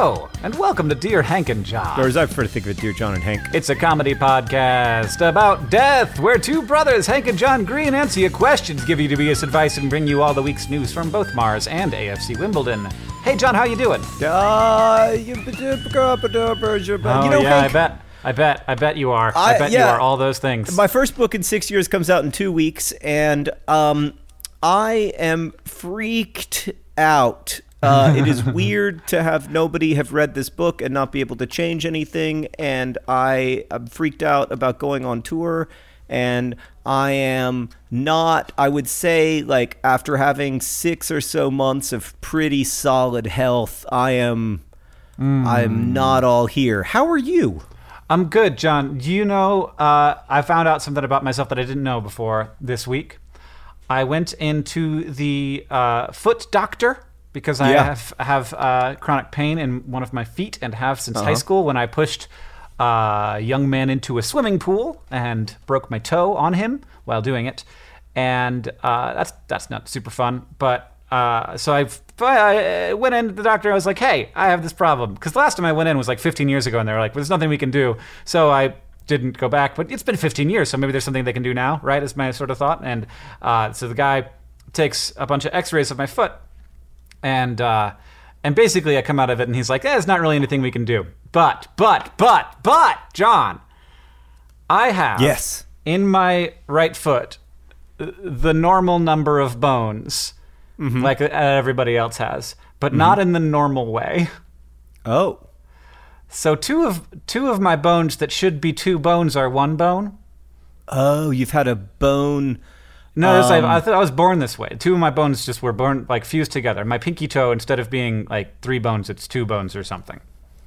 Hello, and welcome to Dear Hank and John. Or as I prefer to think of it, Dear John and Hank. It's a comedy podcast about death, where two brothers, Hank and John Green, answer your questions, give you dubious advice, and bring you all the week's news from both Mars and AFC Wimbledon. Hey, John, how you doing? I bet you are. I bet you are all those things. My first book in 6 years comes out in 2 weeks, and I am freaked out. It is weird to have nobody have read this book and not be able to change anything, and I am freaked out about going on tour, and I am not, I would say, like, after having 6 or so months of pretty solid health, I'm not all here. How are you? I'm good, John. Do you know, I found out something about myself that I didn't know before this week. I went into the foot doctor because I have chronic pain in one of my feet and have since high school when I pushed a young man into a swimming pool and broke my toe on him while doing it. And that's not super fun. But so I went into the doctor. I was like, hey, I have this problem. Because the last time I went in was like 15 years ago, and they were like, well, there's nothing we can do. So I didn't go back. But it's been 15 years, so maybe there's something they can do now, right, is my sort of thought. And so the guy takes a bunch of x-rays of my foot. And basically I come out of it, and he's like, there's not really anything we can do. But, John, I have in my right foot the normal number of bones, like everybody else has, but not in the normal way. Oh. So two of my bones that should be 2 bones are 1 bone. Oh, you've had a bone. No, I thought I was born this way. 2 of my bones just were born, like, fused together. My pinky toe, instead of being like 3 bones, it's 2 bones or something.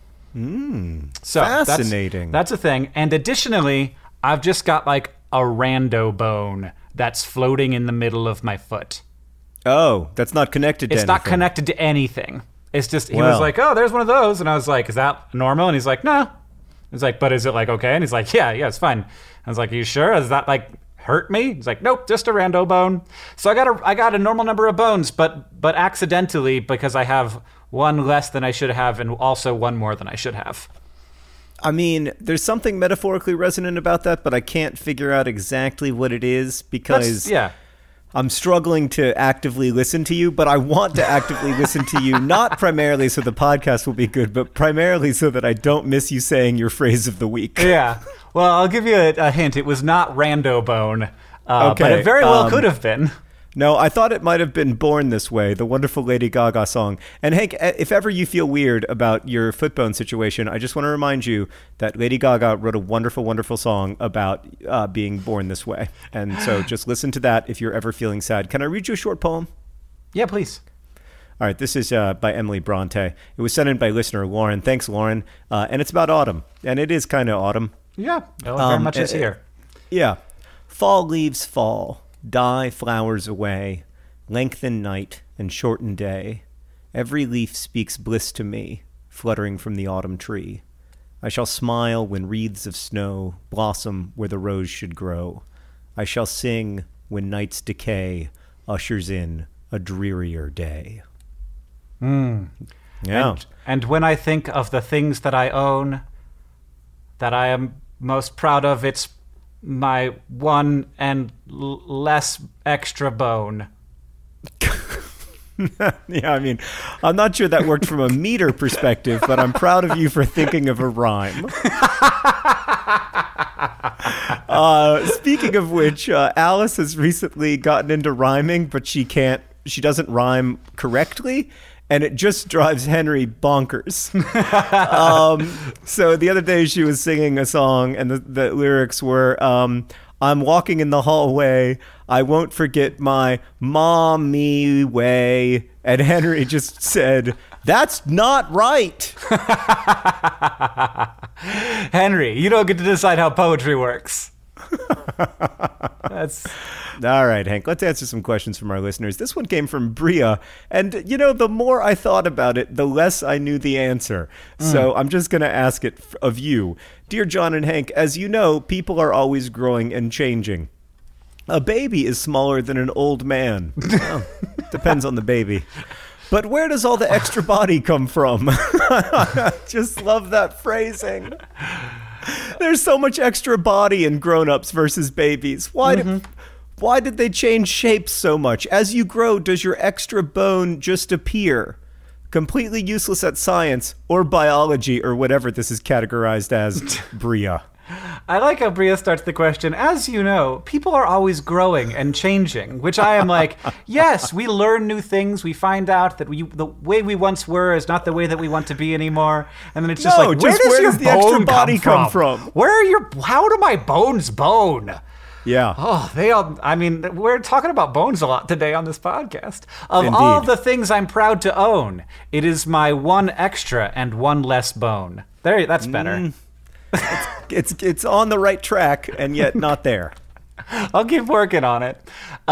So fascinating. That's a thing. And additionally, I've just got like a rando bone that's floating in the middle of my foot. Oh, that's not connected to anything. It's not connected to anything. It's just, he was like, oh, there's one of those. And I was like, is that normal? And he's like, no. I was like, but is it like okay? And he's like, yeah, it's fine. I was like, are you sure? Is that like hurt me? He's like, nope, just a rando bone. So I got a normal number of bones, but accidentally, because I have 1 less than I should have and also 1 more than I should have. I mean, there's something metaphorically resonant about that, but I can't figure out exactly what it is because I'm struggling to actively listen to you, but I want to actively listen to you, not primarily so the podcast will be good, but primarily so that I don't miss you saying your phrase of the week. Yeah. Well, I'll give you a hint. It was not rando bone, but it very well could have been. No, I thought it might have been Born This Way, the wonderful Lady Gaga song. And Hank, if ever you feel weird about your foot bone situation, I just want to remind you that Lady Gaga wrote a wonderful, wonderful song about being born this way. And so just listen to that if you're ever feeling sad. Can I read you a short poem? Yeah, please. All right, this is by Emily Bronte. It was sent in by listener Lauren. Thanks, Lauren. And it's about autumn. And it is kind of autumn. Yeah, very much is here. Yeah. Fall leaves fall. Die flowers away, lengthen night and shorten day. Every leaf speaks bliss to me, fluttering from the autumn tree. I shall smile when wreaths of snow blossom where the rose should grow. I shall sing when night's decay ushers in a drearier day. Yeah. And when I think of the things that I own, that I am most proud of, it's my 1 and less extra bone. Yeah, I mean, I'm not sure that worked from a meter perspective, but I'm proud of you for thinking of a rhyme. Speaking of which, Alice has recently gotten into rhyming, but she doesn't rhyme correctly. And it just drives Henry bonkers. So the other day she was singing a song, and the lyrics were, I'm walking in the hallway, I won't forget my mommy way. And Henry just said, that's not right. Henry, you don't get to decide how poetry works. That's all right, Hank. Let's answer some questions from our listeners. This one came from Bria, and the more I thought about it, the less I knew the answer. So I'm just going to ask it of you. Dear John and Hank, as you know, people are always growing and changing. A baby is smaller than an old man. Well, depends on the baby. But where does all the extra body come from? I just love that phrasing. There's so much extra body in grown-ups versus babies. Why did they change shapes so much? As you grow, does your extra bone just appear? Completely useless at science or biology or whatever this is categorized as, Bria. I like how Bria starts the question. As you know, people are always growing and changing, which I am like, yes, we learn new things. We find out that the way we once were is not the way that we want to be anymore. And then it's just like, where does the extra body come from? How do my bones bone? Yeah. Oh, we're talking about bones a lot today on this podcast. Of Indeed. all the things I'm proud to own, it is my one extra and one less bone. That's better. It's on the right track and yet not there. I'll keep working on it.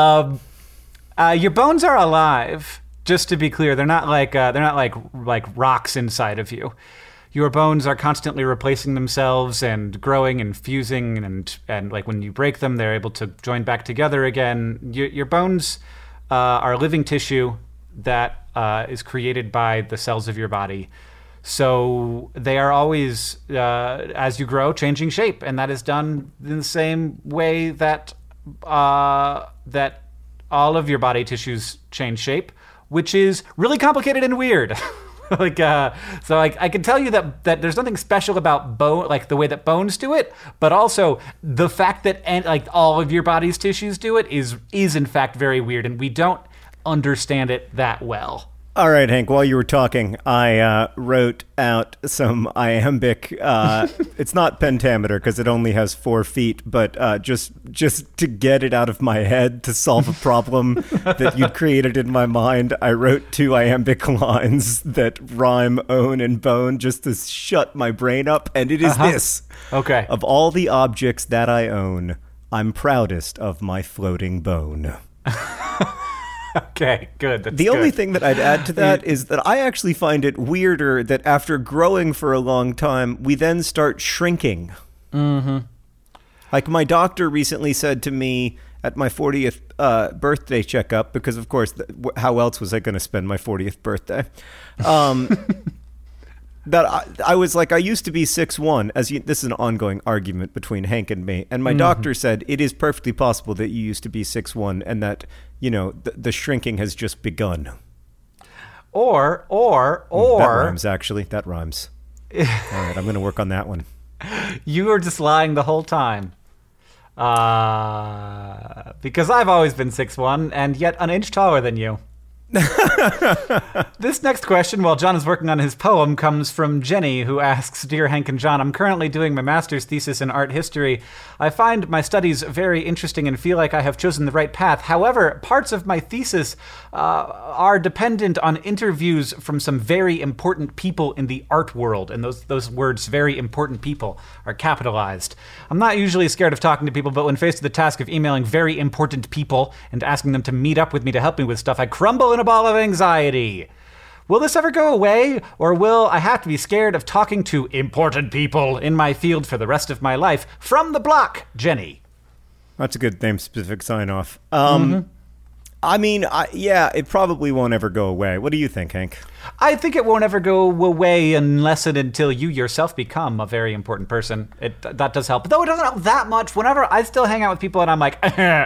Your bones are alive. Just to be clear, they're not like rocks inside of you. Your bones are constantly replacing themselves and growing and fusing, and like when you break them, they're able to join back together again. Your bones are living tissue that is created by the cells of your body. So they are always, as you grow, changing shape, and that is done in the same way that that all of your body tissues change shape, which is really complicated and weird. So I can tell you that there's nothing special about bone, like the way that bones do it, but also the fact that all of your body's tissues do it is in fact very weird, and we don't understand it that well. All right, Hank, while you were talking, I wrote out some iambic. It's not pentameter because it only has 4 feet, but just to get it out of my head to solve a problem that you'd created in my mind, I wrote 2 iambic lines that rhyme own and bone just to shut my brain up, and it is this. Okay. Of all the objects that I own, I'm proudest of my floating bone. Okay, good. That's the good. only thing that I'd add to that is that I actually find it weirder that after growing for a long time, we then start shrinking. Mm-hmm. Like my doctor recently said to me at my 40th birthday checkup, because of course, how else was I going to spend my 40th birthday? That I was like, I used to be 6'1", this is an ongoing argument between Hank and me. And my doctor said, it is perfectly possible that you used to be 6'1", and that, the shrinking has just begun. Or. That rhymes, actually. That rhymes. All right, I'm going to work on that one. You were just lying the whole time. Because I've always been 6'1", and yet an inch taller than you. This next question, while John is working on his poem, comes from Jenny, who asks, Dear Hank and John, I'm currently doing my master's thesis in art history. I find my studies very interesting and feel like I have chosen the right path. However, parts of my thesis are dependent on interviews from some very important people in the art world, and those words, very important people, are capitalized. I'm not usually scared of talking to people, but when faced with the task of emailing very important people and asking them to meet up with me to help me with stuff, I crumble in a ball of anxiety. Will this ever go away, or will I have to be scared of talking to important people in my field for the rest of my life? From the block, Jenny. That's a good name-specific sign-off. I mean, it probably won't ever go away. What do you think, Hank? I think it won't ever go away unless and until you yourself become a very important person. That does help. Though it doesn't help that much. Whenever I still hang out with people and I'm like,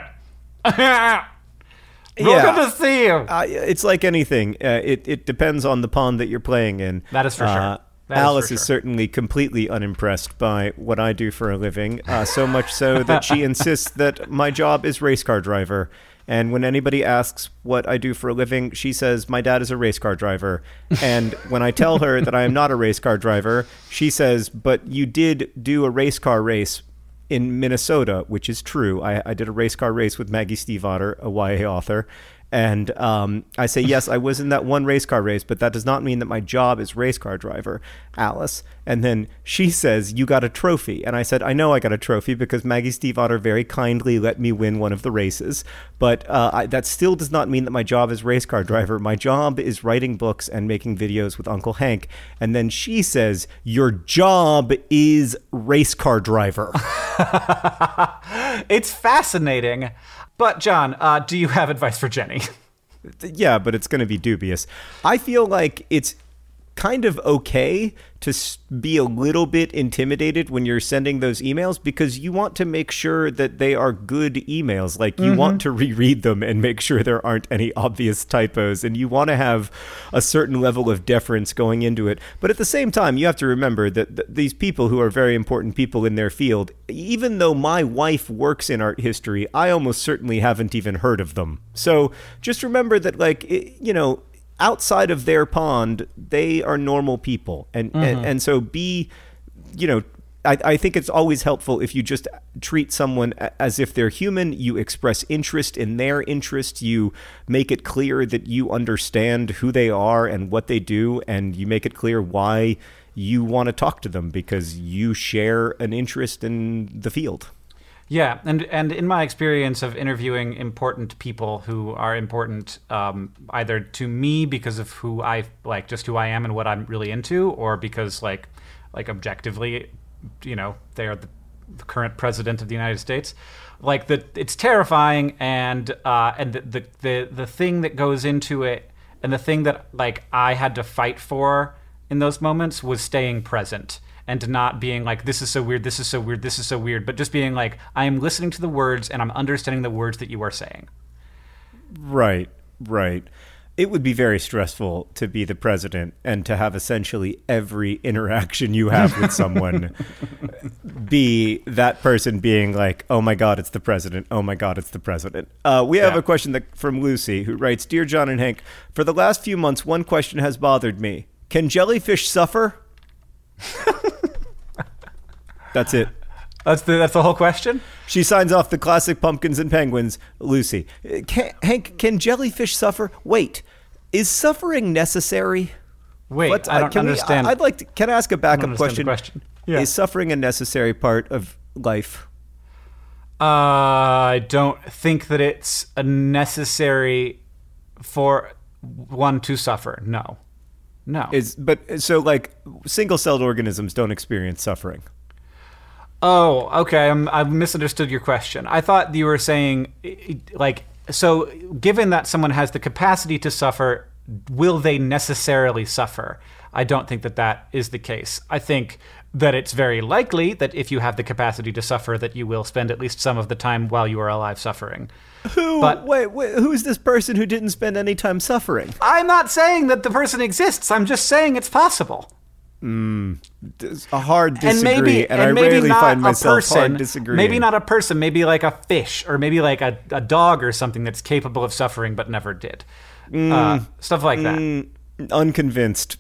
Good to see you. It's like anything. It depends on the pond that you're playing in. That is for sure. Alice is certainly completely unimpressed by what I do for a living, so much so that she insists that my job is race car driver. And when anybody asks what I do for a living, she says, my dad is a race car driver. And when I tell her that I am not a race car driver, she says, but you did do a race car race in Minnesota, which is true. I did a race car race with Maggie Stiefvater, a YA author. And I say, yes, I was in that one race car race, but that does not mean that my job is race car driver, Alice. And then she says, you got a trophy. And I said, I know I got a trophy because Maggie Stiefvater very kindly let me win one of the races. But that still does not mean that my job is race car driver. My job is writing books and making videos with Uncle Hank. And then she says, your job is race car driver. It's fascinating. But, John, do you have advice for Jenny? Yeah, but it's going to be dubious. I feel like it's kind of okay to be a little bit intimidated when you're sending those emails, because you want to make sure that they are good emails. Like, you want to reread them and make sure there aren't any obvious typos, and you want to have a certain level of deference going into it. But at the same time, you have to remember that these people who are very important people in their field, even though my wife works in art history, I almost certainly haven't even heard of them. So just remember that, like, outside of their pond, they are normal people. And so I think it's always helpful if you just treat someone as if they're human. You express interest in their interest. You make it clear that you understand who they are and what they do, and you make it clear why you want to talk to them, because you share an interest in the field. Yeah, and in my experience of interviewing important people who are important either to me because of who I like, just who I am and what I'm really into, or because like objectively, they are the current president of the United States. Like, it's terrifying, and the thing that goes into it, and the thing that like I had to fight for in those moments was staying present. And not being like, this is so weird, this is so weird, this is so weird, but just being like, I am listening to the words and I'm understanding the words that you are saying. Right. It would be very stressful to be the president and to have essentially every interaction you have with someone be that person being like, oh my God, it's the president. Oh my God, it's the president. We have a question from Lucy, who writes, Dear John and Hank, for the last few months, one question has bothered me. Can jellyfish suffer? That's it. That's the whole question? She signs off the classic Pumpkins and Penguins, Lucy. Hank, can jellyfish suffer? Wait, is suffering necessary? Wait, I don't understand. Can I ask a backup question? Yeah. Is suffering a necessary part of life? I don't think that it's a necessary for one to suffer. No. So like single-celled organisms don't experience suffering. Oh, okay. I misunderstood your question. I thought you were saying, like, so given that someone has the capacity to suffer, will they necessarily suffer? I don't think that is the case. I think that it's very likely that if you have the capacity to suffer, that you will spend at least some of the time while you are alive suffering. Wait, who's this person who didn't spend any time suffering? I'm not saying that the person exists. I'm just saying it's possible. It's a hard disagree, and I rarely find myself hard disagreeing. Maybe not a person, maybe like a fish, or maybe like a dog or something that's capable of suffering but never did. Stuff like that. Unconvinced.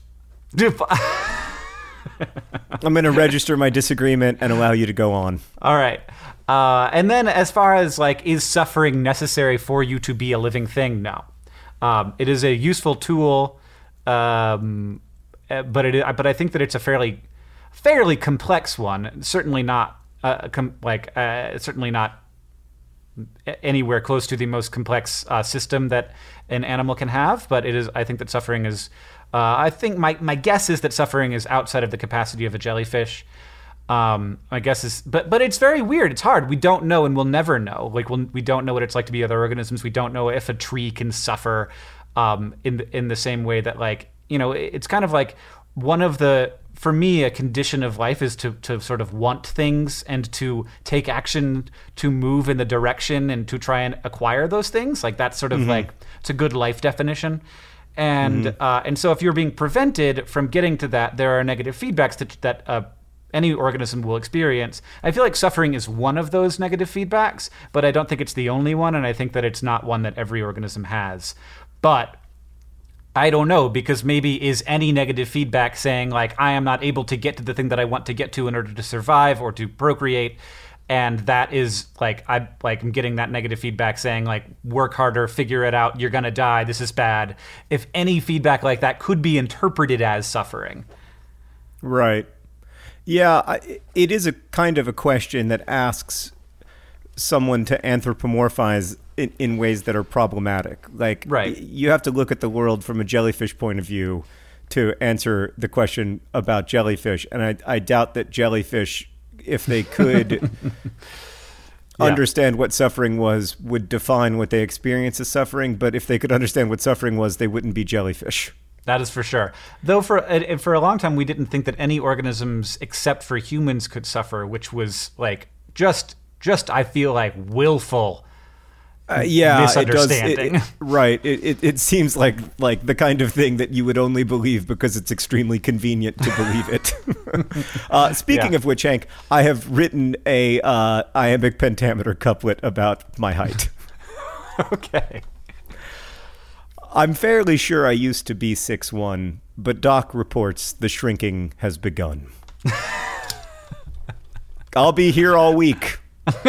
I'm going to register my disagreement and allow you to go on. All right. And then as far as like, is suffering necessary for you to be a living thing? No. It is a useful tool, but I think that it's a fairly complex one. Certainly not certainly not anywhere close to the most complex system that an animal can have. But I think that suffering is. I think my guess is that suffering is outside of the capacity of a jellyfish. My guess is, but it's very weird. It's hard. We don't know, and we'll never know. Like we don't know what it's like to be other organisms. We don't know if a tree can suffer in the same way that, like, it's kind of like one of the, for me, a condition of life is to sort of want things and to take action to move in the direction and to try and acquire those things. Like that's sort of like, it's a good life definition. And and so if you're being prevented from getting to that, there are negative feedbacks that any organism will experience. I feel like suffering is one of those negative feedbacks, but I don't think it's the only one, and I think that it's not one that every organism has. But I don't know, because maybe is any negative feedback saying, like, I am not able to get to the thing that I want to get to in order to survive or to procreate, and that is I'm getting that negative feedback saying, like, work harder, figure it out, you're gonna die, this is bad. If any feedback like that could be interpreted as suffering. Right. Yeah, it is a kind of a question that asks someone to anthropomorphize in ways that are problematic. Like, right. You have to look at the world from a jellyfish point of view to answer the question about jellyfish. And I doubt that jellyfish, if they could understand what suffering was would define what they experience as suffering. But if they could understand what suffering was, they wouldn't be jellyfish. That is for sure. Though for a long time, we didn't think that any organisms except for humans could suffer, which was like just I feel like willful misunderstanding. It seems like the kind of thing that you would only believe because it's extremely convenient to believe it. Speaking of which, Hank, I have written a iambic pentameter couplet about my height. Okay. I'm fairly sure I used to be 6'1", but Doc reports the shrinking has begun. I'll be here all week.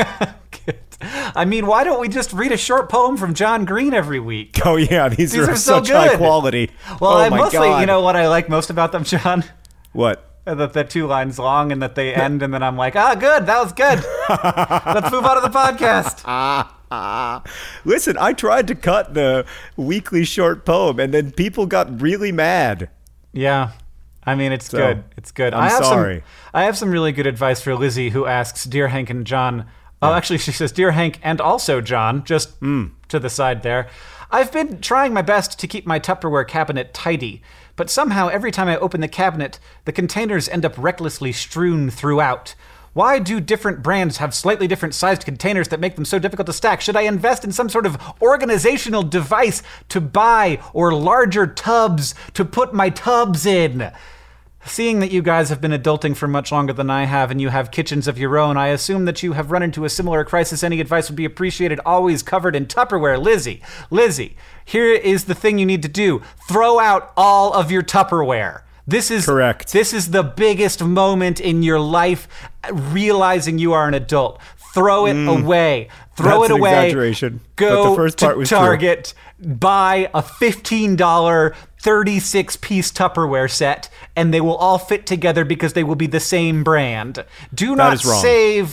I mean, why don't we just read a short poem from John Green every week? Oh, yeah, these are such high quality. Well, you know what I like most about them, John? What? That they're 2 lines long and that they end, and then I'm like, good, that was good. Let's move on to the podcast. Listen, I tried to cut the weekly short poem, and then people got really mad. Yeah. I mean, it's good. It's good. I'm sorry. I have some really good advice for Lizzie, who asks, Dear Hank and John. Oh, actually, she says, Dear Hank and also John, just to the side there. I've been trying my best to keep my Tupperware cabinet tidy, but somehow every time I open the cabinet, the containers end up recklessly strewn throughout. Why do different brands have slightly different sized containers that make them so difficult to stack? Should I invest in some sort of organizational device to buy or larger tubs to put my tubs in? Seeing that you guys have been adulting for much longer than I have and you have kitchens of your own, I assume that you have run into a similar crisis. Any advice would be appreciated, always covered in Tupperware. Lizzie, here is the thing you need to do. Throw out all of your Tupperware. This is correct. This is the biggest moment in your life, realizing you are an adult. Throw it away. Throw it away. That's an exaggeration. Go but the first part to was Target, buy a $15 36-piece Tupperware set, and they will all fit together because they will be the same brand. Do not save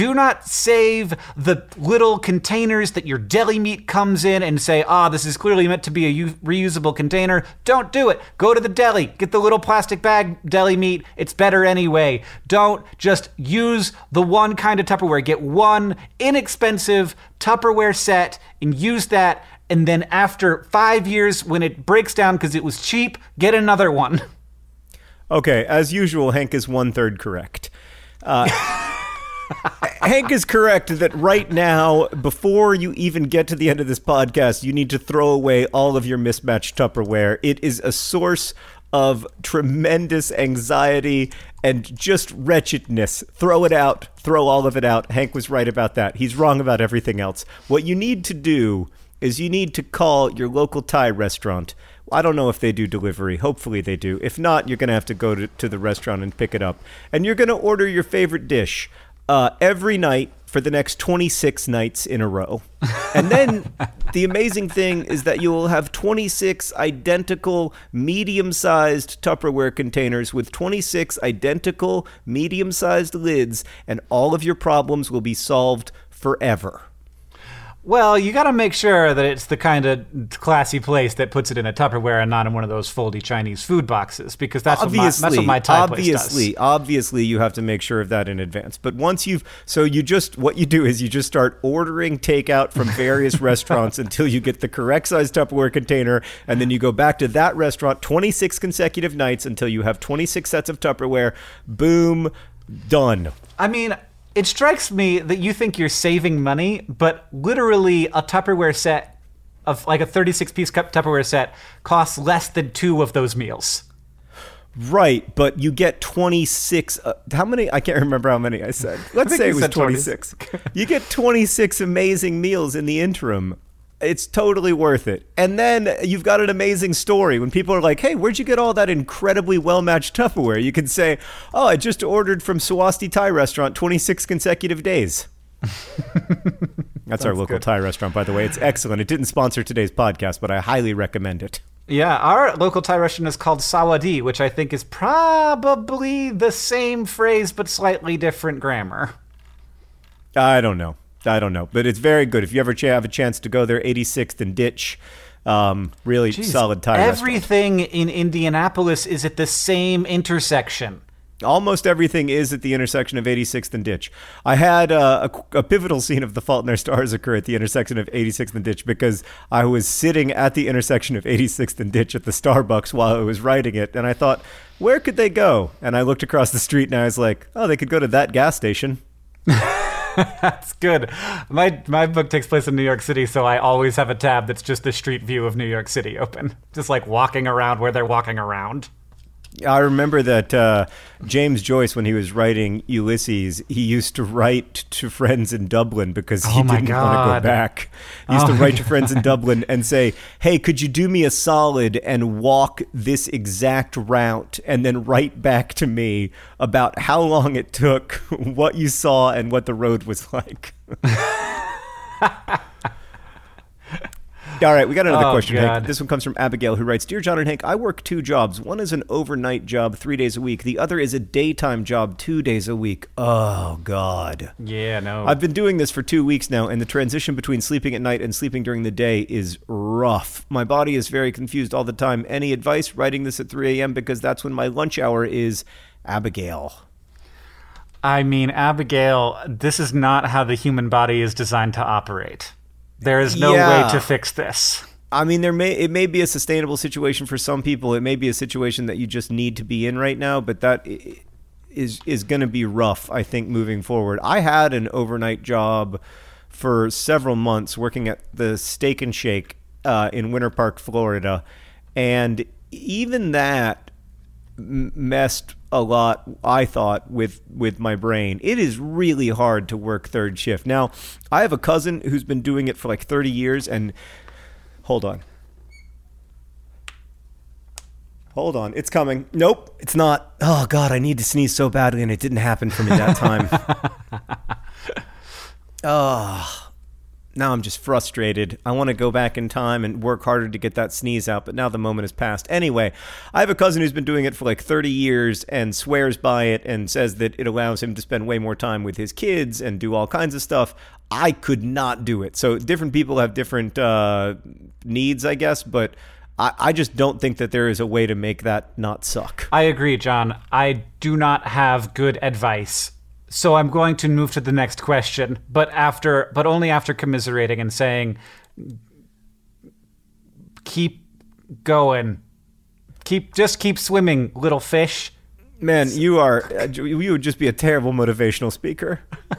the little containers that your deli meat comes in and say, this is clearly meant to be a reusable container. Don't do it. Go to the deli. Get the little plastic bag deli meat. It's better anyway. Don't just use the one kind of Tupperware. Get one inexpensive Tupperware set and use that. And then after 5 years, when it breaks down because it was cheap, get another one. Okay, as usual, Hank is 1/3 correct. Hank is correct that right now, before you even get to the end of this podcast, you need to throw away all of your mismatched Tupperware. It is a source of tremendous anxiety and just wretchedness. Throw it out. Throw all of it out. Hank was right about that. He's wrong about everything else. What you need to do is you need to call your local Thai restaurant. I don't know if they do delivery. Hopefully they do. If not, you're going to have to go to the restaurant and pick it up. And you're going to order your favorite dish every night for the next 26 nights in a row. And then the amazing thing is that you will have 26 identical medium-sized Tupperware containers with 26 identical medium-sized lids, and all of your problems will be solved forever. Well, you got to make sure that it's the kind of classy place that puts it in a Tupperware and not in one of those foldy Chinese food boxes, because that's what my Thai place does. Obviously, you have to make sure of that in advance. But once what you do is you just start ordering takeout from various restaurants until you get the correct size Tupperware container, and then you go back to that restaurant 26 consecutive nights until you have 26 sets of Tupperware. Boom, done. I mean, it strikes me that you think you're saving money, but literally a Tupperware set of like a 36-piece cup Tupperware set costs less than 2 of those meals. Right, but you get 26. How many? I can't remember how many I said. Let's say it was 26. You get 26 amazing meals in the interim. It's totally worth it. And then you've got an amazing story. When people are like, hey, where'd you get all that incredibly well-matched Tupperware? You can say, I just ordered from Swasti Thai restaurant 26 consecutive days. That's our local Thai restaurant, by the way. It's excellent. It didn't sponsor today's podcast, but I highly recommend it. Yeah, our local Thai restaurant is called Sawadi, which I think is probably the same phrase but slightly different grammar. I don't know, but it's very good. If you ever have a chance to go there, 86th and Ditch, really solid Thai restaurant. Everything in Indianapolis is at the same intersection. Almost everything is at the intersection of 86th and Ditch. I had a pivotal scene of The Fault in Our Stars occur at the intersection of 86th and Ditch because I was sitting at the intersection of 86th and Ditch at the Starbucks while I was writing it, and I thought, where could they go? And I looked across the street and I was like, oh, they could go to that gas station. That's good. My book takes place in New York City, so I always have a tab that's just the street view of New York City open. Just like walking around where they're walking around. I remember that James Joyce, when he was writing Ulysses, he used to write to friends in Dublin because he didn't want to go back. He used to write to friends in Dublin and say, hey, could you do me a solid and walk this exact route and then write back to me about how long it took, what you saw, and what the road was like? All right, we got another question, Hank. This one comes from Abigail, who writes, Dear John and Hank, I work 2 jobs. One is an overnight job 3 days a week. The other is a daytime job 2 days a week. Oh, God. Yeah, no. I've been doing this for 2 weeks now, and the transition between sleeping at night and sleeping during the day is rough. My body is very confused all the time. Any advice? Writing this at 3 a.m. because that's when my lunch hour is. Abigail. I mean, Abigail, this is not how the human body is designed to operate. There is no way to fix this. I mean, it may be a sustainable situation for some people. It may be a situation that you just need to be in right now, but that is going to be rough, I think, moving forward. I had an overnight job for several months working at the Steak and Shake in Winter Park, Florida, and even that messed a lot, I thought, with my brain. It is really hard to work third shift. Now, I have a cousin who's been doing it for like 30 years, and hold on, it's coming. Nope, it's not. Oh, God, I need to sneeze so badly, and it didn't happen for me that time. Now I'm just frustrated. I want to go back in time and work harder to get that sneeze out, but now the moment has passed. Anyway, I have a cousin who's been doing it for like 30 years and swears by it and says that it allows him to spend way more time with his kids and do all kinds of stuff. I could not do it. So different people have different needs, I guess, but I just don't think that there is a way to make that not suck. I agree, John. I do not have good advice. So I'm going to move to the next question, but only after commiserating and saying, keep going. Just keep swimming, little fish. Man, you would just be a terrible motivational speaker.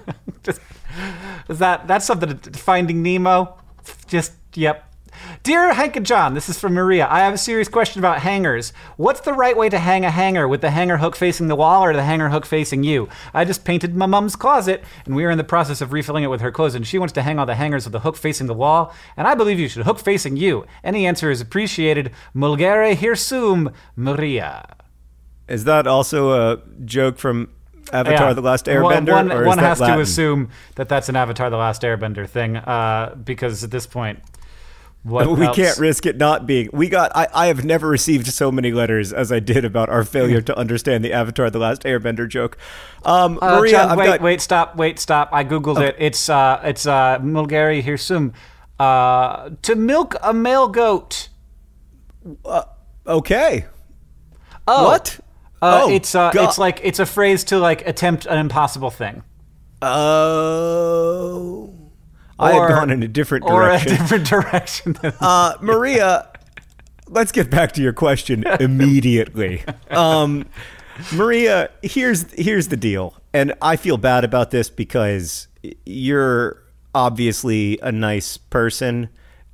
That's something Finding Nemo. Yep. Dear Hank and John, this is from Maria. I have a serious question about hangers. What's the right way to hang a hanger? With the hanger hook facing the wall or the hanger hook facing you? I just painted my mom's closet, and we are in the process of refilling it with her clothes, and she wants to hang all the hangers with the hook facing the wall, and I believe you should hook facing you. Any answer is appreciated. Mulgere hirsum, Maria. Is that also a joke from Avatar: The Last Airbender? One has to assume that that's an Avatar: The Last Airbender thing, because at this point, we can't risk it not being. I have never received so many letters as I did about our failure to understand the Avatar: The Last Airbender joke. Maria, John, wait, stop. I googled it. It's Mulgari Hirsum. To milk a male goat. Okay. Oh. What? It's a phrase to like attempt an impossible thing. Oh. I had gone in a different direction. Maria, let's get back to your question immediately. Maria, here's the deal. And I feel bad about this because you're obviously a nice person.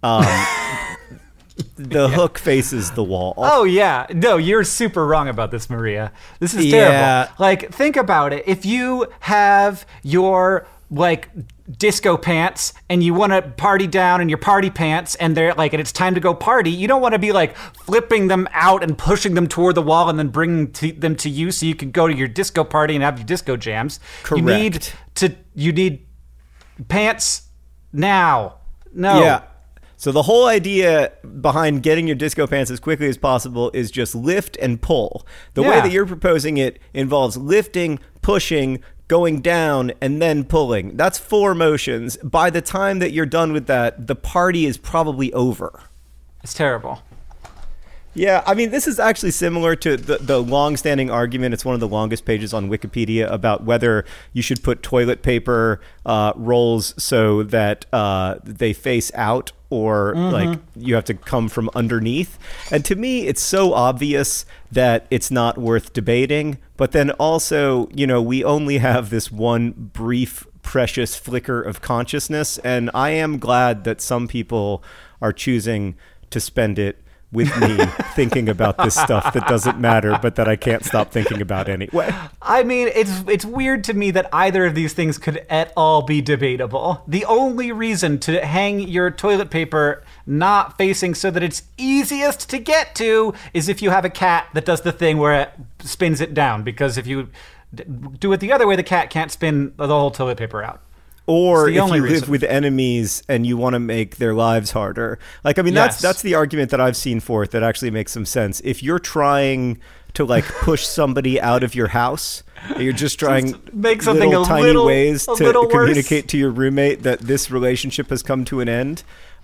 The hook faces the wall. Oh, yeah. No, you're super wrong about this, Maria. This is terrible. Yeah. Like, think about it. If you have your, like, disco pants and you want to party down in your party pants and they're like, and it's time to go party, you don't want to be like flipping them out and pushing them toward the wall and then bringing them to you so you can go to your disco party and have your disco jams. Correct. You need pants now. No. Yeah. So the whole idea behind getting your disco pants as quickly as possible is just lift and pull. The way that you're proposing it involves lifting, pushing, going down, and then pulling. That's 4 motions. By the time that you're done with that, the party is probably over. It's terrible. Yeah, I mean, this is actually similar to the long-standing argument. It's one of the longest pages on Wikipedia about whether you should put toilet paper rolls so that they face out or like you have to come from underneath. And to me, it's so obvious that it's not worth debating. But then also, you know, we only have this one brief, precious flicker of consciousness. And I am glad that some people are choosing to spend it with me thinking about this stuff that doesn't matter, but that I can't stop thinking about anyway. I mean, it's weird to me that either of these things could at all be debatable. The only reason to hang your toilet paper not facing so that it's easiest to get to is if you have a cat that does the thing where it spins it down, because if you do it the other way, the cat can't spin the whole toilet paper out. Or if you live with enemies and you want to make their lives harder. Like, I mean, that's the argument that I've seen for it that actually makes some sense. If you're trying to, like, push somebody out of your house, you're just trying make something tiny ways to communicate to your roommate that this relationship has come to an end.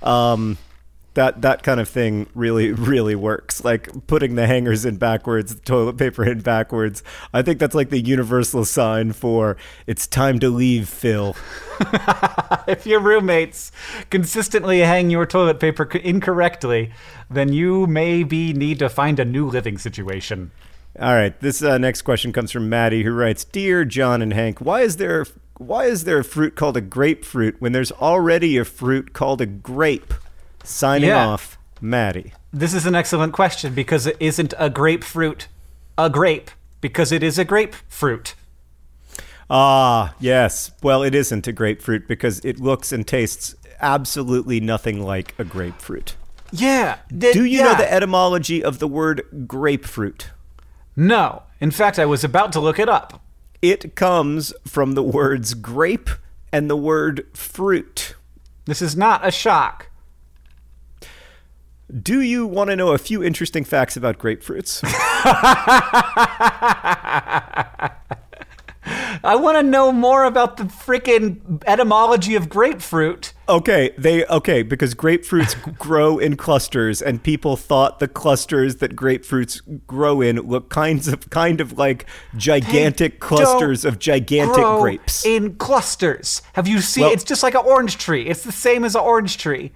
That kind of thing really, really works. Like putting the hangers in backwards, the toilet paper in backwards. I think that's like the universal sign for it's time to leave, Phil. If your roommates consistently hang your toilet paper incorrectly, then you maybe need to find a new living situation. All right. This next question comes from Maddie, who writes, "Dear John and Hank, why is there a fruit called a grapefruit when there's already a fruit called a grape?" Signing off, Maddie. This is an excellent question because it isn't a grapefruit a grape, because it is a grapefruit. Ah, yes. Well, it isn't a grapefruit because it looks and tastes absolutely nothing like a grapefruit. Yeah. Do you know the etymology of the word grapefruit? No. In fact, I was about to look it up. It comes from the words grape and the word fruit. This is not a shock. Do you want to know a few interesting facts about grapefruits? I want to know more about the freaking etymology of grapefruit. Okay, because grapefruits grow in clusters, and people thought the clusters that grapefruits grow in look kind of like gigantic clusters of gigantic grapes. In clusters. Have you seen? It's just like an orange tree. It's the same as an orange tree.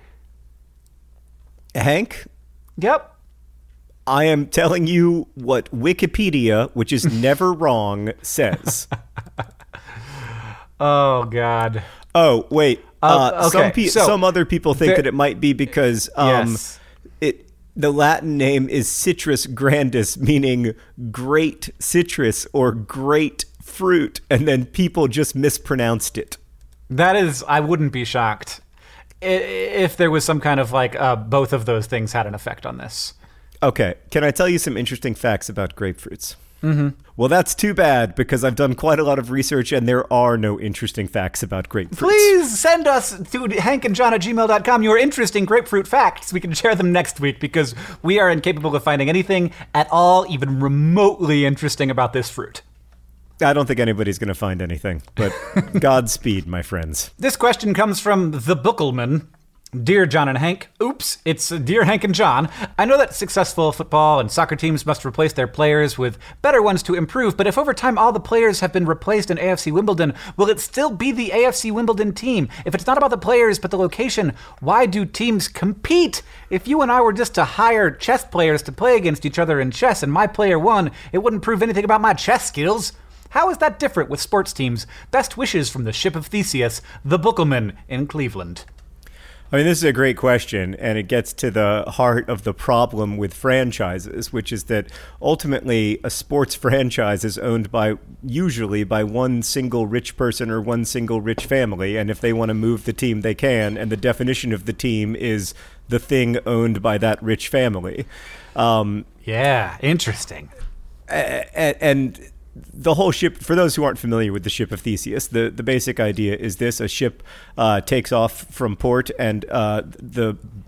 Hank? Yep. I am telling you what Wikipedia, which is never wrong, says. Oh, God. Oh, wait. Some other people think that it might be because the Latin name is Citrus grandis, meaning great citrus or great fruit, and then people just mispronounced it. That is, I wouldn't be shocked if there was some kind of like both of those things had an effect on this. Okay, can I tell you some interesting facts about grapefruits? Mm-hmm. Well, that's too bad because I've done quite a lot of research and there are no interesting facts about grapefruits. Please send us to hankandjohn@gmail.com your interesting grapefruit facts. We can share them next week because we are incapable of finding anything at all even remotely interesting about this fruit. I don't think anybody's going to find anything, but Godspeed, my friends. This question comes from The Bookelman. Dear John and Hank. Oops, it's Dear Hank and John. I know that successful football and soccer teams must replace their players with better ones to improve, but if over time all the players have been replaced in AFC Wimbledon, will it still be the AFC Wimbledon team? If it's not about the players but the location, why do teams compete? If you and I were just to hire chess players to play against each other in chess and my player won, it wouldn't prove anything about my chess skills. How is that different with sports teams? Best wishes from the ship of Theseus, The Bookelman in Cleveland. I mean, this is a great question, and it gets to the heart of the problem with franchises, which is that ultimately a sports franchise is owned usually by one single rich person or one single rich family, and if they want to move the team, they can, and the definition of the team is the thing owned by that rich family. Yeah, interesting. And the whole ship, for those who aren't familiar with the ship of Theseus, the basic idea is this: a ship takes off from port, and the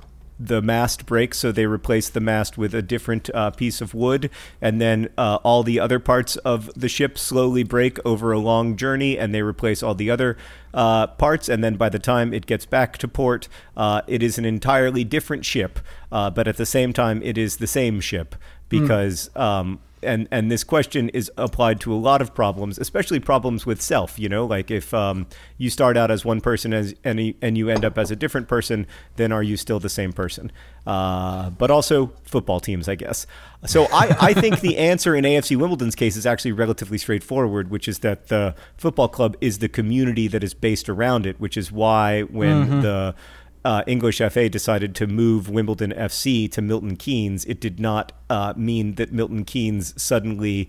the mast breaks, so they replace the mast with a different piece of wood, and then all the other parts of the ship slowly break over a long journey, and they replace all the other parts, and then by the time it gets back to port, it is an entirely different ship, but at the same time, it is the same ship, because... And this question is applied to a lot of problems, especially problems with self, like if you start out as one person and you end up as a different person, then are you still the same person? But also football teams, I guess. So I think the answer in AFC Wimbledon's case is actually relatively straightforward, which is that the football club is the community that is based around it, which is why when the English FA decided to move Wimbledon FC to Milton Keynes, it did not mean that Milton Keynes suddenly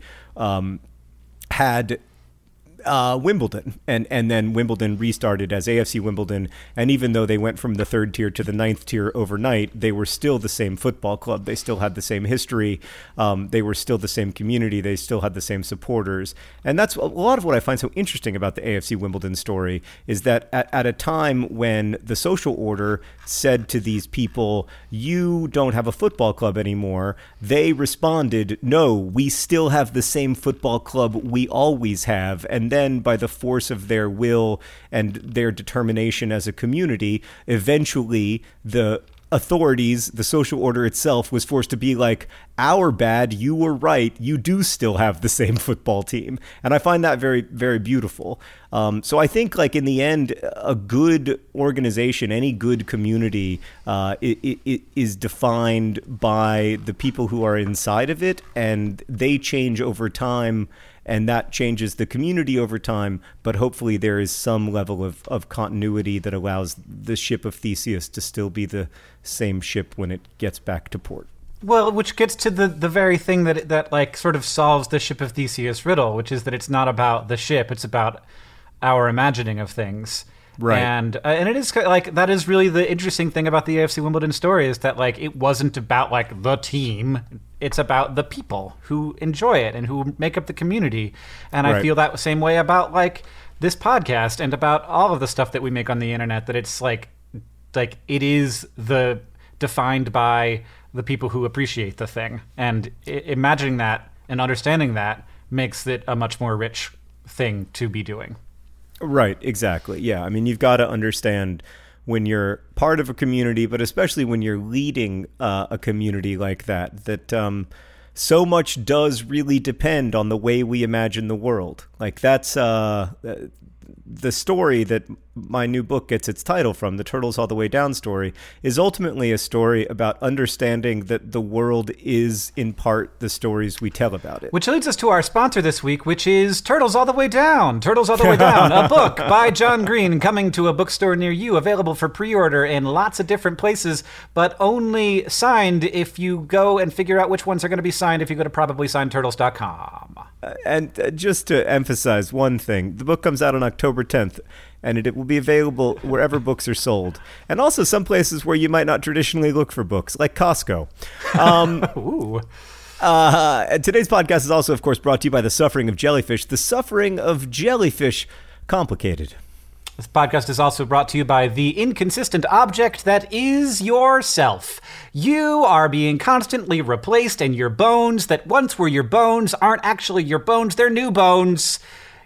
had Wimbledon, and then Wimbledon restarted as AFC Wimbledon, and even though they went from the 3rd tier to the 9th tier overnight, they were still the same football club. They still had the same history. They were still the same community. They still had the same supporters. And that's a lot of what I find so interesting about the AFC Wimbledon story, is that at a time when the social order said to these people, you don't have a football club anymore, they responded, no, we still have the same football club we always have. And then by the force of their will and their determination as a community, eventually the authorities, the social order itself, was forced to be like, our bad, you were right, you do still have the same football team. And I find that very, very beautiful. So I think, like, in the end, a good organization, any good community, it is defined by the people who are inside of it, and they change over time, and that changes the community over time, but hopefully there is some level of continuity that allows the ship of Theseus to still be the same ship when it gets back to port. Well, which gets to the very thing that like sort of solves the ship of Theseus riddle, which is that it's not about the ship, it's about our imagining of things. Right. And it is like, that is really the interesting thing about the AFC Wimbledon story, is that like it wasn't about like the team, it's about the people who enjoy it and who make up the community. And I feel that same way about like this podcast and about all of the stuff that we make on the internet, that it's like it is defined by the people who appreciate the thing, and imagining that and understanding that makes it a much more rich thing to be doing. Right, exactly. Yeah, I mean, you've got to understand when you're part of a community, but especially when you're leading a community like that so much does really depend on the way we imagine the world. Like, that's the story that my new book gets its title from, the Turtles All the Way Down story, is ultimately a story about understanding that the world is in part the stories we tell about it. Which leads us to our sponsor this week, which is Turtles All the Way Down. Turtles All the Way Down, a book by John Green, coming to a bookstore near you, available for pre-order in lots of different places, but only signed if you go and figure out which ones are going to be signed if you go to probablysignedturtles.com. And just to emphasize one thing, the book comes out on October 10th, and it will be available wherever books are sold. And also some places where you might not traditionally look for books, like Costco. Ooh. Today's podcast is also, of course, brought to you by The Suffering of Jellyfish. The Suffering of Jellyfish Complicated. This podcast is also brought to you by the inconsistent object that is yourself. You are being constantly replaced, and your bones that once were your bones aren't actually your bones, they're new bones.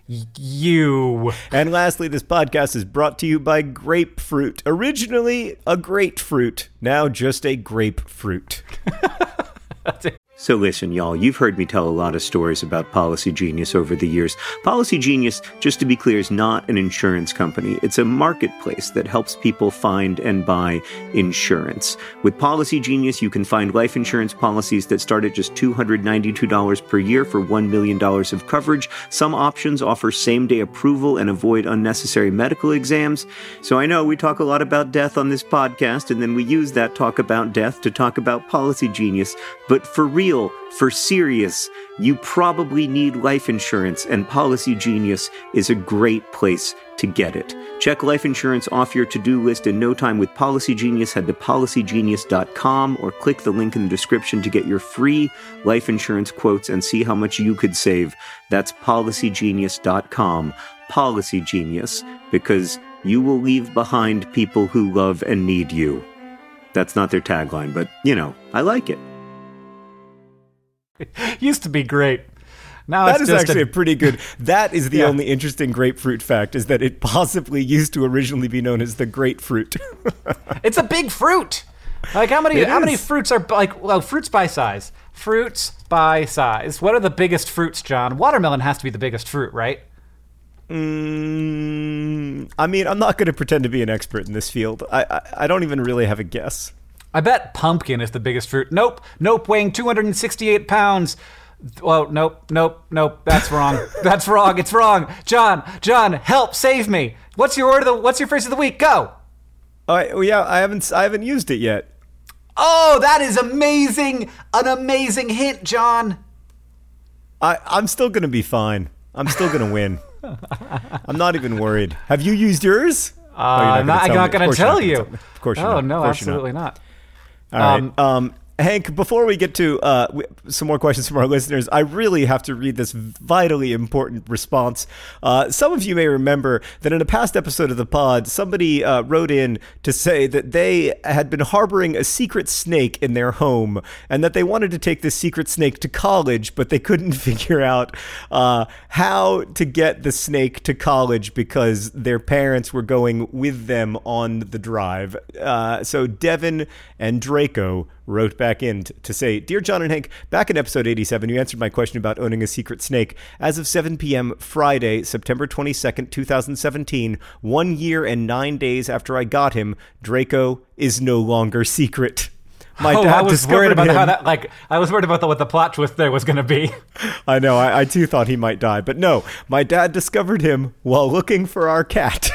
You. And lastly, this podcast is brought to you by Grapefruit. Originally a grapefruit, now just a grapefruit. That's it. So listen, y'all, you've heard me tell a lot of stories about Policy Genius over the years. Policy Genius, just to be clear, is not an insurance company. It's a marketplace that helps people find and buy insurance. With Policy Genius, you can find life insurance policies that start at just $292 per year for $1 million of coverage. Some options offer same-day approval and avoid unnecessary medical exams. So I know we talk a lot about death on this podcast, and then we use that talk about death to talk about Policy Genius. But for real, for serious, you probably need life insurance, and Policy Genius is a great place to get it. Check life insurance off your to-do list in no time with Policy Genius. Head to policygenius.com or click the link in the description to get your free life insurance quotes and see how much you could save. That's policygenius.com. Policy Genius, because you will leave behind people who love and need you. That's not their tagline, but, I like it. It used to be great. Now that it's is just actually a pretty good. That is the Yeah. only interesting grapefruit fact, is that it possibly used to originally be known as the grapefruit. It's a big fruit. Like how many is. fruits are fruits by size? Fruits by size. What are the biggest fruits, John? Watermelon has to be the biggest fruit, right? I mean, I'm not going to pretend to be an expert in this field. I don't even really have a guess. I bet pumpkin is the biggest fruit. Nope, weighing 268 pounds. Well, nope. That's wrong. That's wrong. It's wrong. John, help, save me. What's your phrase of the week? Go. Yeah, I haven't used it yet. Oh, that is amazing! An amazing hint, John. I'm still going to be fine. I'm still going to win. I'm not even worried. Have you used yours? I'm not going to tell you. Of course you're Oh, not. no, absolutely not. All right. Hank, before we get to some more questions from our listeners, I really have to read this vitally important response. Some of you may remember that in a past episode of the pod, somebody wrote in to say that they had been harboring a secret snake in their home and that they wanted to take this secret snake to college, but they couldn't figure out how to get the snake to college because their parents were going with them on the drive. So Devin and Draco wrote back in to say, Dear John and Hank, back in episode 87, you answered my question about owning a secret snake. As of 7 p.m. Friday, September 22nd, 2017, 1 year and 9 days after I got him, Draco is no longer secret. My dad I was worried about him. I was worried about what the plot twist there was going to be. I know, I too thought he might die. But no, my dad discovered him while looking for our cat.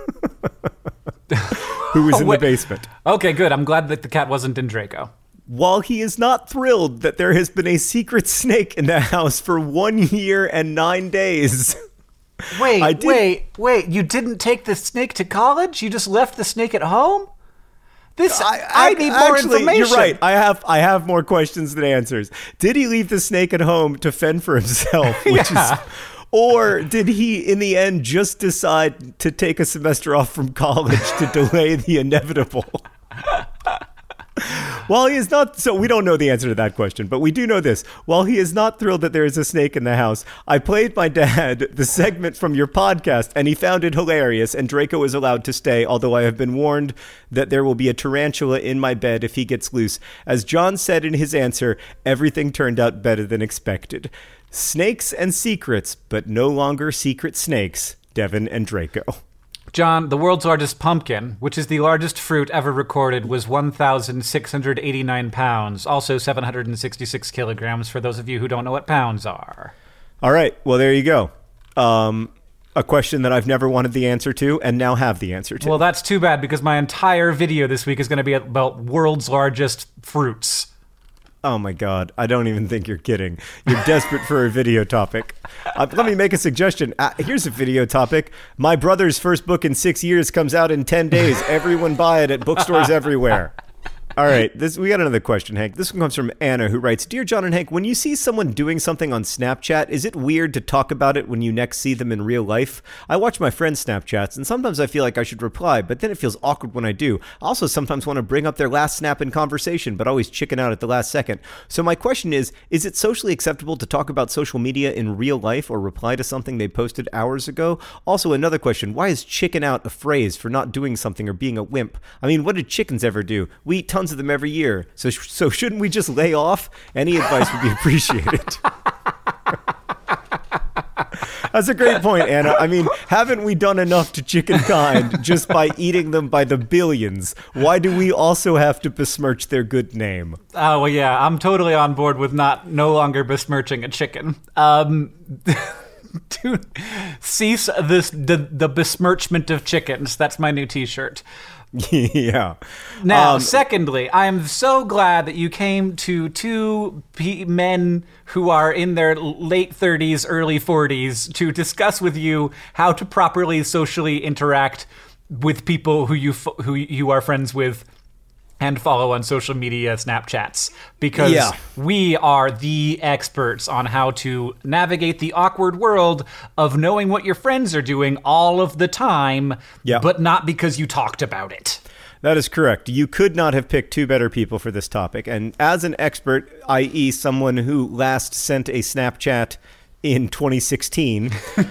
Who was in the basement. Okay, good. I'm glad that the cat wasn't in Draco. While he is not thrilled that there has been a secret snake in the house for 1 year and 9 days. Wait. You didn't take the snake to college? You just left the snake at home? I need more information. You're right. I have more questions than answers. Did he leave the snake at home to fend for himself? Or did he, in the end, just decide to take a semester off from college to delay the inevitable? While he is not, so we don't know the answer to that question, but we do know this. While he is not thrilled that there is a snake in the house, I played my dad the segment from your podcast, and he found it hilarious, and Draco is allowed to stay, although I have been warned that there will be a tarantula in my bed if he gets loose. As John said in his answer, everything turned out better than expected. Snakes and secrets, but no longer secret snakes. Devin and Draco. John, the world's largest pumpkin, which is the largest fruit ever recorded, was 1,689 pounds, also 766 kilograms, for those of you who don't know what pounds are. All right, well, there you go. A question that I've never wanted the answer to and now have the answer to. Well, that's too bad, because my entire video this week is going to be about world's largest fruits. Oh my God, I don't even think you're kidding. You're desperate for a video topic. Let me make a suggestion. Here's a video topic. My brother's first book in 6 years comes out in 10 days. Everyone buy it at bookstores everywhere. All right, we got another question, Hank. This one comes from Anna, who writes, Dear John and Hank, when you see someone doing something on Snapchat, is it weird to talk about it when you next see them in real life? I watch my friends' Snapchats, and sometimes I feel like I should reply, but then it feels awkward when I do. I also sometimes want to bring up their last snap in conversation, but always chicken out at the last second. So my question is it socially acceptable to talk about social media in real life or reply to something they posted hours ago? Also, another question, why is chicken out a phrase for not doing something or being a wimp? I mean, what did chickens ever do? We eat tons of them every year. So shouldn't we just lay off? Any advice would be appreciated. That's a great point, Anna. I mean, haven't we done enough to chickenkind just by eating them by the billions? Why do we also have to besmirch their good name? Oh, well, yeah, I'm totally on board with no longer besmirching a chicken. To cease the besmirchment of chickens. That's my new t-shirt. Yeah. Now, secondly, I am so glad that you came to two men who are in their late 30s, early 40s to discuss with you how to properly socially interact with people who you are friends with and follow on social media Snapchats, because we are the experts on how to navigate the awkward world of knowing what your friends are doing all of the time, but not because you talked about it. That is correct. You could not have picked two better people for this topic. And as an expert, i.e. someone who last sent a Snapchat in 2016,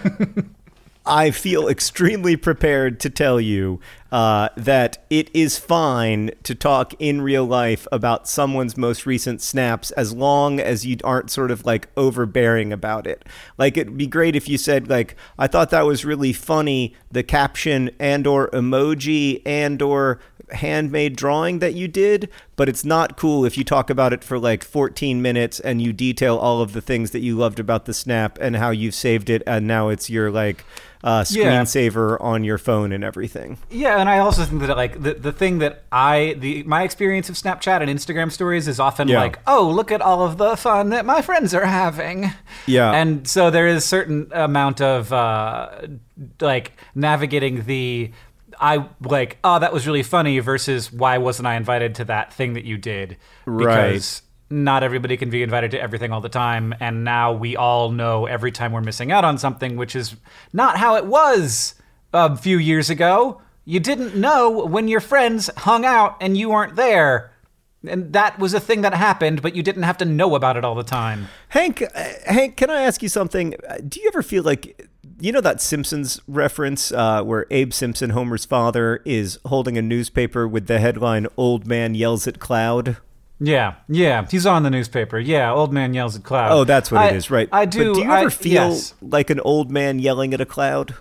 I feel extremely prepared to tell you that it is fine to talk in real life about someone's most recent snaps as long as you aren't sort of like overbearing about it. Like, it'd be great if you said, like, I thought that was really funny, the caption and or emoji and or handmade drawing that you did, but it's not cool if you talk about it for like 14 minutes and you detail all of the things that you loved about the snap and how you've saved it and now it's your like screensaver on your phone and everything. Yeah, and I also think that like the thing that my experience of Snapchat and Instagram stories is often like, oh, look at all of the fun that my friends are having. Yeah. And so there is a certain amount of like navigating the that was really funny versus why wasn't I invited to that thing that you did? Because not everybody can be invited to everything all the time. And now we all know every time we're missing out on something, which is not how it was a few years ago. You didn't know when your friends hung out and you weren't there. And that was a thing that happened, but you didn't have to know about it all the time. Hank, can I ask you something? Do you ever feel like, you know that Simpsons reference where Abe Simpson, Homer's father, is holding a newspaper with the headline, "Old Man Yells at Cloud"? Yeah, he's on the newspaper. Yeah, old man yells at cloud. Oh, that's what it is, right? I do. But do you ever feel like an old man yelling at a cloud?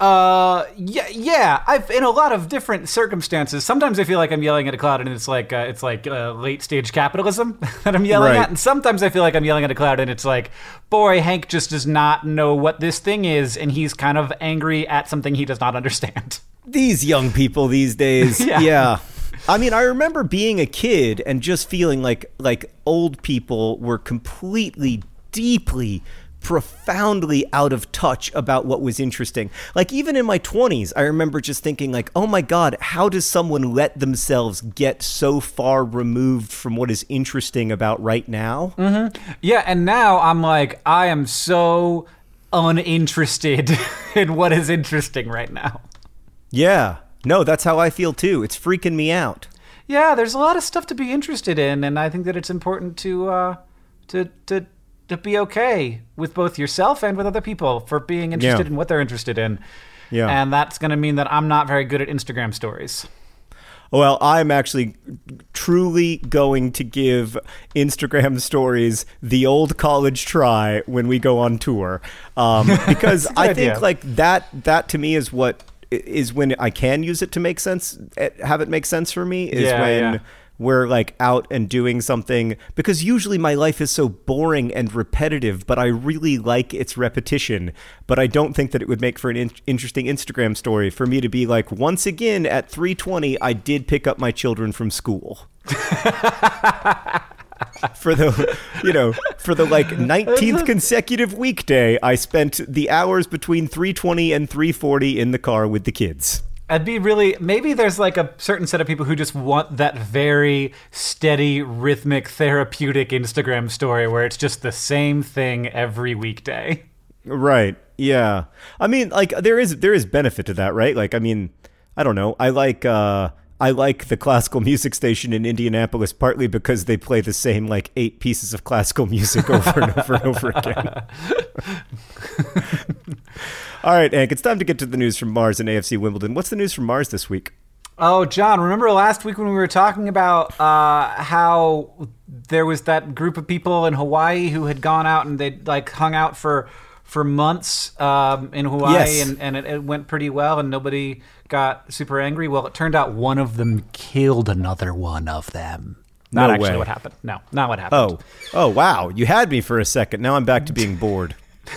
Yeah. I've in a lot of different circumstances. Sometimes I feel like I'm yelling at a cloud, and it's like late stage capitalism that I'm yelling at. And sometimes I feel like I'm yelling at a cloud, and it's like, boy, Hank just does not know what this thing is, and he's kind of angry at something he does not understand. These young people these days, yeah. I mean, I remember being a kid and just feeling like old people were completely, deeply, profoundly out of touch about what was interesting. Like, even in my 20s, I remember just thinking like, oh my God, how does someone let themselves get so far removed from what is interesting about right now? Mm-hmm. Yeah, and now I'm like, I am so uninterested in what is interesting right now. Yeah. No, that's how I feel too. It's freaking me out. Yeah, there's a lot of stuff to be interested in, and I think that it's important to be okay with both yourself and with other people for being interested in what they're interested in. Yeah. And that's going to mean that I'm not very good at Instagram stories. Well, I'm actually truly going to give Instagram stories the old college try when we go on tour. Because I think like that to me is what is when I can use it to make sense, have it make sense for me, is when we're like out and doing something, because usually my life is so boring and repetitive, but I really like its repetition. But I don't think that it would make for an interesting Instagram story for me to be like, once again at 3:20, I did pick up my children from school. For the 19th consecutive weekday, I spent the hours between 3:20 and 3:40 in the car with the kids. Maybe there's like a certain set of people who just want that very steady, rhythmic, therapeutic Instagram story where it's just the same thing every weekday. Right. Yeah. I mean, like there is benefit to that, right? Like, I mean, I don't know. I like the classical music station in Indianapolis partly because they play the same like 8 pieces of classical music over and over and over again. All right, Hank, it's time to get to the news from Mars and AFC Wimbledon. What's the news from Mars this week? Oh, John, remember last week when we were talking about how there was that group of people in Hawaii who had gone out and they like hung out for months in Hawaii, yes. and it went pretty well and nobody got super angry? Well, it turned out one of them killed another one of them. Not actually what happened. No, not what happened. Oh, wow. You had me for a second. Now I'm back to being bored.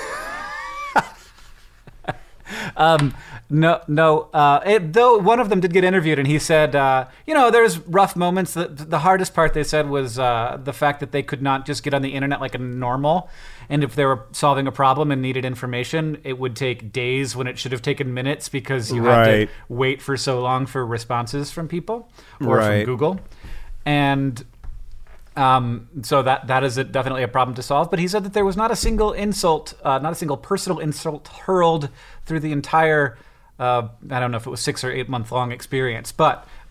Though one of them did get interviewed, and he said, there's rough moments. The hardest part, they said, was the fact that they could not just get on the internet like a normal. And if they were solving a problem and needed information, it would take days when it should have taken minutes because you had to wait for so long for responses from people or from Google. And so that is definitely a problem to solve. But he said that there was not a single personal insult hurled through the entire, I don't know if it was 6 or 8 month long experience. But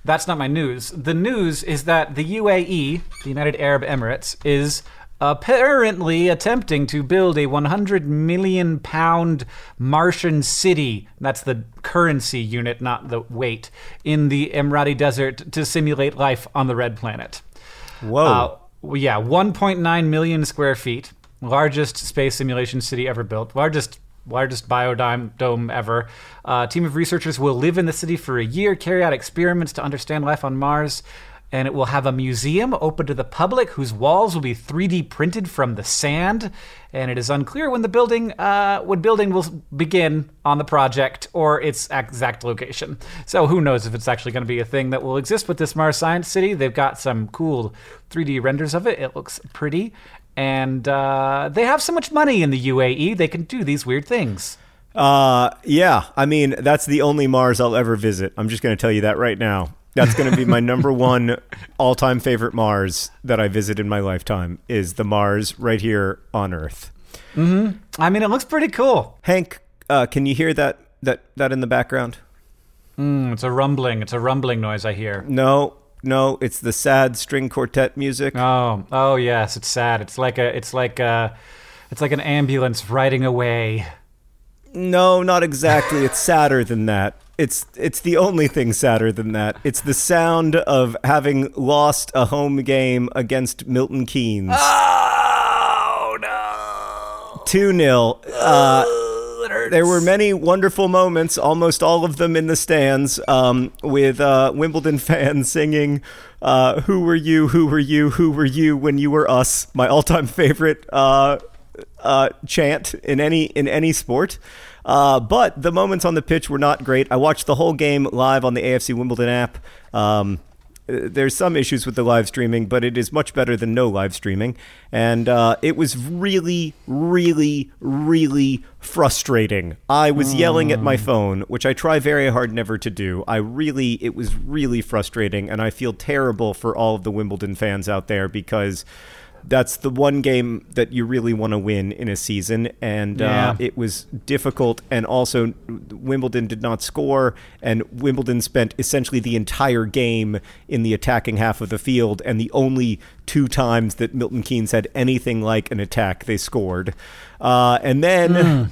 that's not my news. The news is that the UAE, the United Arab Emirates, is apparently attempting to build a 100 million pound Martian city. That's the currency unit, not the weight, in the Emirati desert to simulate life on the Red Planet. Whoa. 1.9 million square feet. Largest space simulation city ever built. Largest biodome ever. A team of researchers will live in the city for a year, carry out experiments to understand life on Mars, and it will have a museum open to the public whose walls will be 3D printed from the sand. And it is unclear when building will begin on the project or its exact location. So who knows if it's actually going to be a thing that will exist with this Mars Science City. They've got some cool 3D renders of it. It looks pretty. And they have so much money in the UAE, they can do these weird things. Yeah. I mean, that's the only Mars I'll ever visit. I'm just going to tell you that right now. That's going to be my number one all-time favorite Mars that I visit in my lifetime is the Mars right here on Earth. Mm-hmm. I mean, it looks pretty cool. Hank, can you hear that in the background? It's a rumbling. It's a rumbling noise I hear. No, it's the sad string quartet music. Oh yes, it's sad. It's like an ambulance riding away. No, not exactly. It's sadder than that. It's the only thing sadder than that. It's the sound of having lost a home game against Milton Keynes. Oh no! 2-0. It hurts. There were many wonderful moments, almost all of them in the stands, with Wimbledon fans singing, "Who were you? Who were you? Who were you when you were us?" My all-time favorite chant in any sport. But the moments on the pitch were not great. I watched the whole game live on the AFC Wimbledon app. There's some issues with the live streaming, but it is much better than no live streaming. And it was really, really, really frustrating. I was yelling at my phone, which I try very hard never to do. It was really frustrating, and I feel terrible for all of the Wimbledon fans out there because that's the one game that you really want to win in a season, and it was difficult, and also Wimbledon did not score, and Wimbledon spent essentially the entire game in the attacking half of the field, and the only 2 times that Milton Keynes had anything like an attack, they scored. And then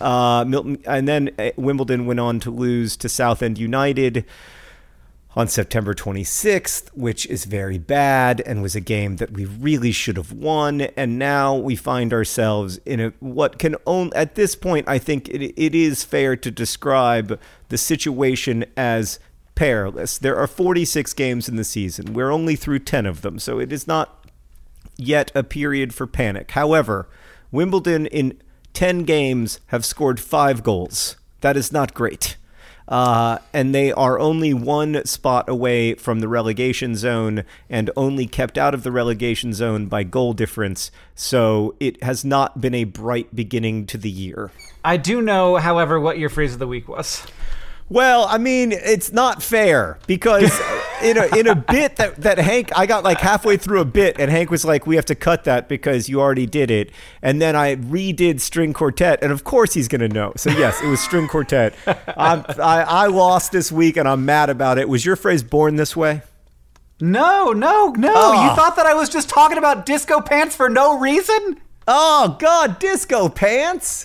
Wimbledon went on to lose to Southend United on September 26th, which is very bad and was a game that we really should have won. And now we find ourselves in at this point, I think it is fair to describe the situation as perilous. There are 46 games in the season. We're only through 10 of them, so it is not yet a period for panic. However, Wimbledon in 10 games have scored 5 goals. That is not great. And they are only 1 spot away from the relegation zone and only kept out of the relegation zone by goal difference. So it has not been a bright beginning to the year. I do know, however, what your phrase of the week was. Well, I mean, it's not fair because in a bit that Hank, I got like halfway through a bit and Hank was like, we have to cut that because you already did it. And then I redid string quartet, and of course he's going to know. So yes, it was string quartet. I lost this week and I'm mad about it. Was your phrase born this way? No. Oh. You thought that I was just talking about disco pants for no reason? Oh God, disco pants.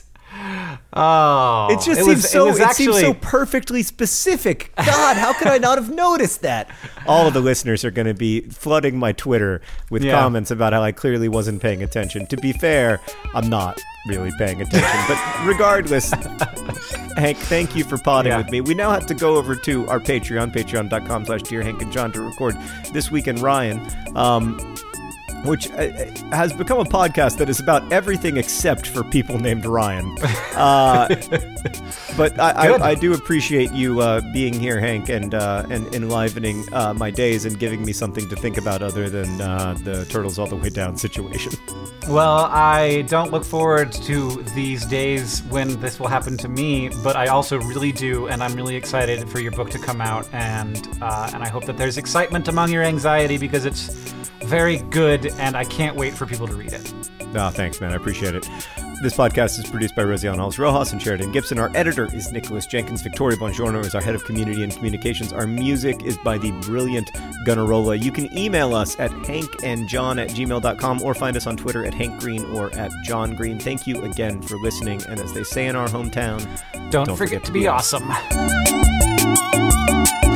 Oh, it seems so perfectly specific. God, how could I not have noticed that? All of the listeners are going to be flooding my Twitter with comments about how I clearly wasn't paying attention. To be fair, I'm not really paying attention. But regardless, Hank, thank you for podding with me. We now have to go over to our Patreon, patreon.com/Dear Hank and John, to record This Week in Ryan. Which has become a podcast that is about everything except for people named Ryan. But I do appreciate you being here, Hank, and enlivening my days and giving me something to think about other than the Turtles All the Way Down situation. Well, I don't look forward to these days when this will happen to me, but I also really do, and I'm really excited for your book to come out, and I hope that there's excitement among your anxiety because it's very good, and I can't wait for people to read it. Oh, thanks, man. I appreciate it. This podcast is produced by Rosianne Halls Rojas and Sheridan Gibson. Our editor is Nicholas Jenkins. Victoria Bongiorno is our head of community and communications. Our music is by the brilliant Gunnarola. You can email us at hankandjohn@gmail.com or find us on Twitter at hankgreen or at johngreen. Thank you again for listening. And as they say in our hometown, don't forget to be awesome.